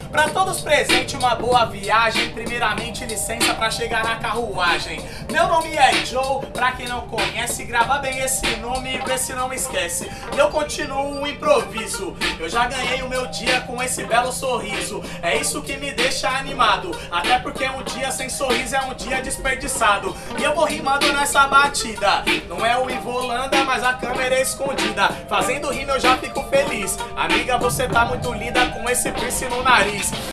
Pra todos presentes, uma boa viagem. Primeiramente, licença pra chegar na carruagem. Meu nome é Joe, pra quem não conhece, grava bem esse nome e vê se não esquece. E eu continuo o improviso. Eu já ganhei o meu dia com esse belo sorriso. É isso que me deixa animado. Até porque um dia sem sorriso é um dia desperdiçado. E eu vou rimando nessa batida. Não é o Ivolanda, mas a câmera é escondida. Fazendo rima eu já fico feliz. Amiga, você tá muito linda com esse piercing no nariz.